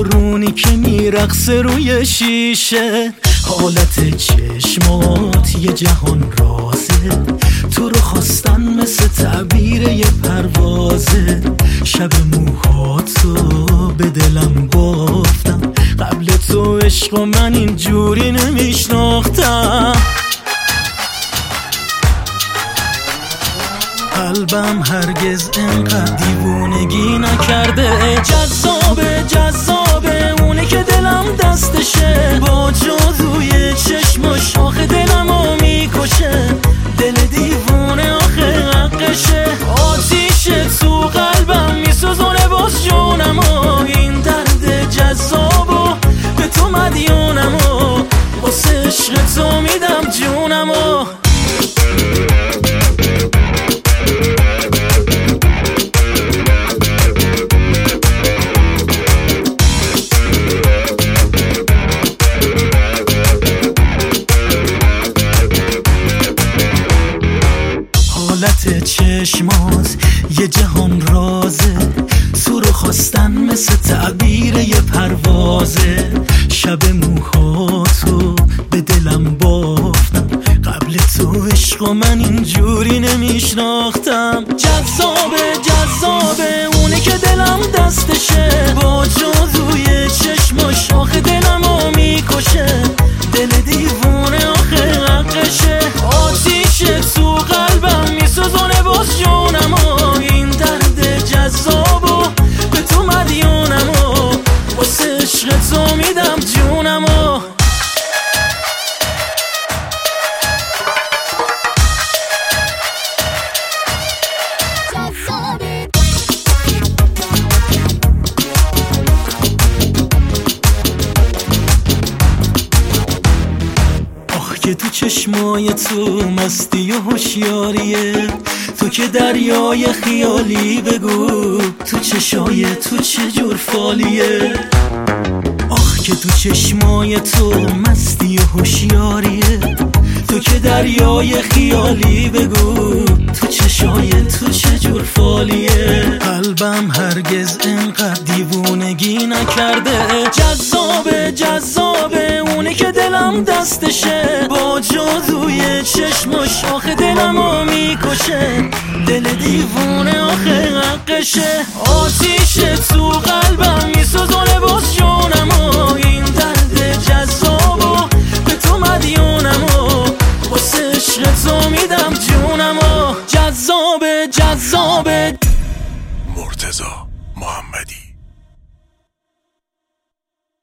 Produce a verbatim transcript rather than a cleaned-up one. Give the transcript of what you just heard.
بارونی که میرقصه روی شیشه، حالت چشمات یه جهان رازه، تو رو خواستن مثل تعبیر یه پروازه. شب موهاتو به دلم بافتم، قبل تو عشق و من اینجوری نمیشناختم. قلبم هرگز انقدر دیوونگی نکرده. جذابه جذابه اونه که دلم دستشه، با جادوی چشماش آخه دلمو میکشه. دل دیوونه آخه حقشه، آتیشه تو قلبم میسوزونه باز جونمو. این درد جذابو به تو مدیونمو، واسه عشق تو میدم جونمو. حالت چشمات یه جهان رازه، تو رو خواستن مثل تعبیر یه پروازه. شب موهاتو به دلم بافتم، قبل تو عشق و من اینجوری نمیشناختم. جذابه جذابه اونه که دلم دستشه، با جادوی چشماش آخه دلمو میکشه. دل دیوونه آخه حقشه، آتیشه تو قلبم میسوزونه باز جونمو. این درد جذابو به تو مدیونمو، واسه عشق تو میدم جونمو. که تو چشمای تو مستی و هوشیاریه، تو که دریای خیالی بگو تو چشای تو چجور فالیه. آخ که تو چشمای تو مستی و هوشیاریه، تو که دریای خیالی بگو تو چشای تو چجور فالیه. قلبم هرگز انقدر دیوونگی نکرده. جذابه جذابه اونه که دلم دستشه، با جادوی چشماش آخه دلمو میکشه. دل دیوونه آخه حقشه، آتیشه تو قلبم میسوزونه باز جونمو. این درد جذابو به تو مدیونمو، واسه عشق تو میدم جونمو. جذابه جذابه مرتضی.